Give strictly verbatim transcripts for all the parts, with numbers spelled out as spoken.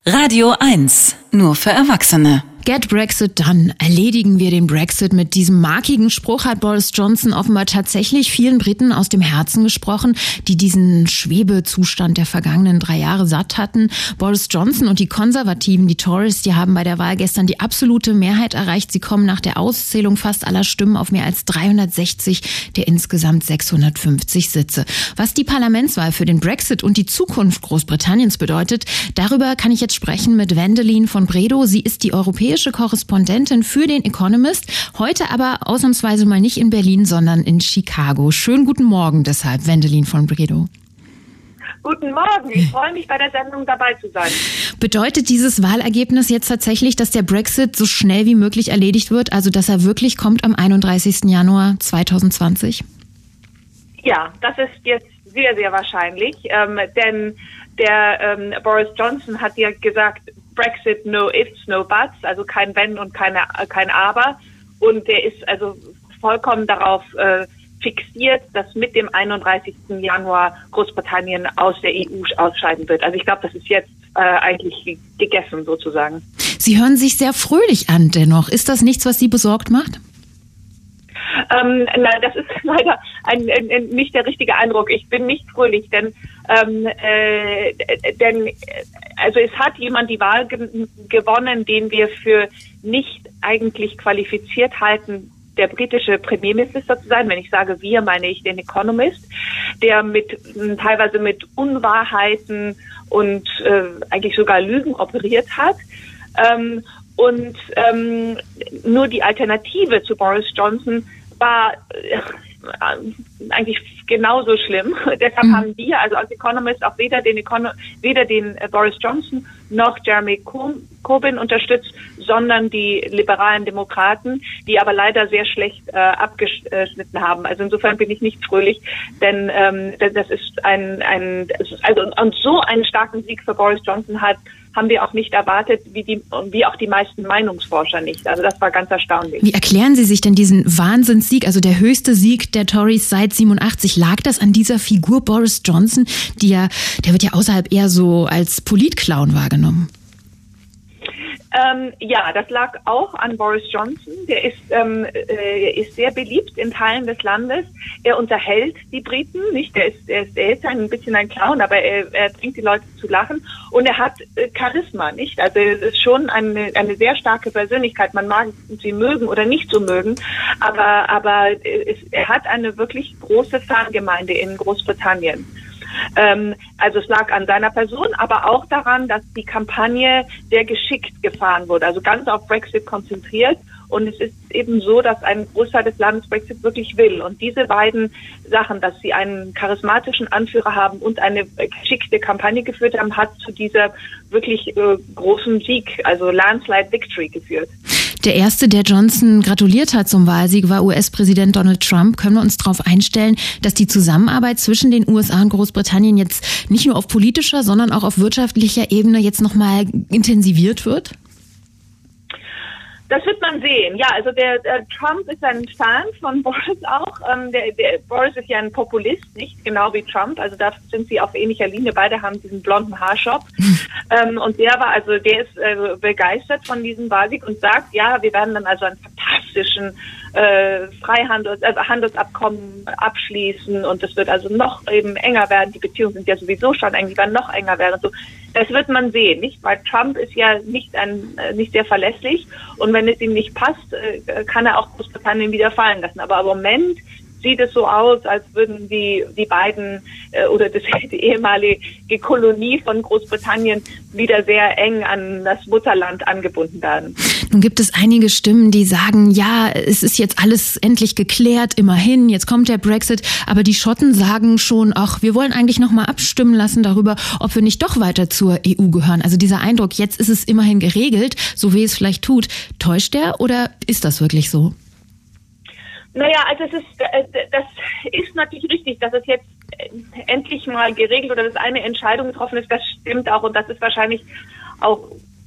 Radio eins, nur für Erwachsene. Get Brexit done. Erledigen wir den Brexit. Mit diesem markigen Spruch hat Boris Johnson offenbar tatsächlich vielen Briten aus dem Herzen gesprochen, die diesen Schwebezustand der vergangenen drei Jahre satt hatten. Boris Johnson und die Konservativen, die Tories, die haben bei der Wahl gestern die absolute Mehrheit erreicht. Sie kommen nach der Auszählung fast aller Stimmen auf mehr als dreihundertsechzig der insgesamt sechshundertfünfzig Sitze. Was die Parlamentswahl für den Brexit und die Zukunft Großbritanniens bedeutet, darüber kann ich jetzt sprechen mit Wendelin von Bredow. Sie ist die europäische Korrespondentin für den Economist, heute aber ausnahmsweise mal nicht in Berlin, sondern in Chicago. Schönen guten Morgen deshalb, Wendelin von Bredow. Guten Morgen, ich freue mich, bei der Sendung dabei zu sein. Bedeutet dieses Wahlergebnis jetzt tatsächlich, dass der Brexit so schnell wie möglich erledigt wird, also dass er wirklich kommt am einunddreißigsten Januar zweitausendzwanzig? Ja, das ist jetzt sehr, sehr wahrscheinlich, ähm, denn der ähm, Boris Johnson hat ja gesagt, Brexit, no ifs, no buts, also kein Wenn und keine, kein Aber. Und der ist also vollkommen darauf äh, fixiert, dass mit dem einunddreißigsten Januar Großbritannien aus der E U ausscheiden wird. Also ich glaube, das ist jetzt äh, eigentlich gegessen sozusagen. Sie hören sich sehr fröhlich an dennoch. Ist das nichts, was Sie besorgt macht? Ähm, nein, das ist leider ein, ein, ein, nicht der richtige Eindruck. Ich bin nicht fröhlich, denn, ähm, äh, denn also es hat jemand die Wahl ge- gewonnen, den wir für nicht eigentlich qualifiziert halten, der britische Premierminister zu sein. Wenn ich sage wir, meine ich den Economist, der mit teilweise mit Unwahrheiten und äh, eigentlich sogar Lügen operiert hat. Ähm, und ähm, nur die Alternative zu Boris Johnson war äh, eigentlich genauso schlimm. Deshalb mhm. haben wir, also als Economist, auch weder den, Econo- weder den äh, Boris Johnson noch Jeremy Corbyn unterstützt, sondern die liberalen Demokraten, die aber leider sehr schlecht äh, abgeschnitten haben. Also insofern bin ich nicht fröhlich, denn ähm, das ist ein, ein also und so einen starken Sieg für Boris Johnson hat haben wir auch nicht erwartet, wie die, wie auch die meisten Meinungsforscher nicht. Also das war ganz erstaunlich. Wie erklären Sie sich denn diesen Wahnsinnssieg, also der höchste Sieg der Tories seit siebenundachtzig? Lag das an dieser Figur Boris Johnson, die ja, der wird ja außerhalb eher so als Politclown wahrgenommen? Ähm, ja, das lag auch an Boris Johnson. Der ist, ähm, äh, ist sehr beliebt in Teilen des Landes. Er unterhält die Briten, nicht? Der ist, er ist, er ist ein bisschen ein Clown, aber er, er bringt die Leute zu lachen. Und er hat äh, Charisma, nicht? Also es ist schon eine, eine sehr starke Persönlichkeit. Man mag sie mögen oder nicht so mögen, aber, aber es, er hat eine wirklich große Fangemeinde in Großbritannien. Ähm, also es lag an seiner Person, aber auch daran, dass die Kampagne sehr geschickt gefahren wurde, also ganz auf Brexit konzentriert. Und es ist eben so, dass ein Großteil des Landes Brexit wirklich will. Und diese beiden Sachen, dass sie einen charismatischen Anführer haben und eine geschickte Kampagne geführt haben, hat zu dieser wirklich äh, großen Sieg, also Landslide Victory geführt. Der erste, der Johnson gratuliert hat zum Wahlsieg, war U S-Präsident Donald Trump. Können wir uns darauf einstellen, dass die Zusammenarbeit zwischen den U S A und Großbritannien jetzt nicht nur auf politischer, sondern auch auf wirtschaftlicher Ebene jetzt nochmal intensiviert wird? Das wird man sehen. Ja, also der, der Trump ist ein Fan von Boris auch. Ähm, der, der Boris ist ja ein Populist, nicht genau wie Trump. Also da sind sie auf ähnlicher Linie. Beide haben diesen blonden Haarschopf. ähm, und der war also, der ist äh, begeistert von diesem Wahlsieg und sagt, ja, wir werden dann also einen fantastischen äh, Freihandels, äh, Handelsabkommen abschließen und es wird also noch eben enger werden. Die Beziehungen sind ja sowieso schon eng, die werden noch enger werden. So, das wird man sehen, nicht? Weil Trump ist ja nicht ein, äh, nicht sehr verlässlich und wenn es ihm nicht passt, äh, kann er auch Großbritannien wieder fallen lassen. Aber im Moment sieht es so aus, als würden die, die beiden äh, oder das, die ehemalige Kolonie von Großbritannien wieder sehr eng an das Mutterland angebunden werden. Nun gibt es einige Stimmen, die sagen, ja, es ist jetzt alles endlich geklärt, immerhin, jetzt kommt der Brexit. Aber die Schotten sagen schon, ach, wir wollen eigentlich noch mal abstimmen lassen darüber, ob wir nicht doch weiter zur E U gehören. Also dieser Eindruck, jetzt ist es immerhin geregelt, so wie es vielleicht tut. Täuscht der oder ist das wirklich so? Naja, also es ist, das ist natürlich richtig, dass es jetzt endlich mal geregelt oder dass eine Entscheidung getroffen ist, das stimmt auch und das ist wahrscheinlich auch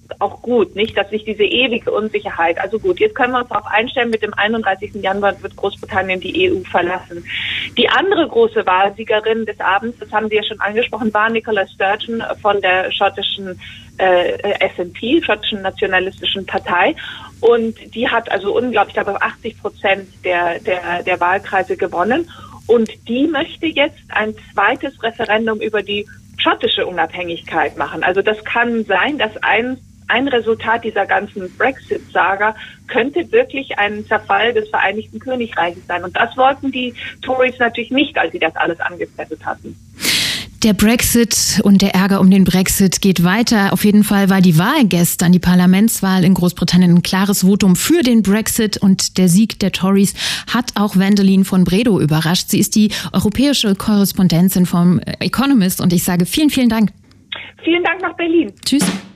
auch gut, nicht, dass sich diese ewige Unsicherheit, also gut, jetzt können wir uns darauf einstellen, mit dem einunddreißigsten Januar wird Großbritannien die E U verlassen. Die andere große Wahlsiegerin des Abends, das haben Sie ja schon angesprochen, war Nicola Sturgeon von der schottischen äh, S N P, schottischen nationalistischen Partei. Und die hat also unglaublich, ich glaube, achtzig Prozent der, der, der Wahlkreise gewonnen. Und die möchte jetzt ein zweites Referendum über die schottische Unabhängigkeit machen. Also das kann sein, dass ein, ein Resultat dieser ganzen Brexit-Saga könnte wirklich ein Zerfall des Vereinigten Königreiches sein. Und das wollten die Tories natürlich nicht, als sie das alles angezettelt hatten. Der Brexit und der Ärger um den Brexit geht weiter. Auf jeden Fall war die Wahl gestern, die Parlamentswahl in Großbritannien, ein klares Votum für den Brexit und der Sieg der Tories hat auch Wendelin von Bredow überrascht. Sie ist die europäische Korrespondentin vom Economist und ich sage vielen, vielen Dank. Vielen Dank nach Berlin. Tschüss.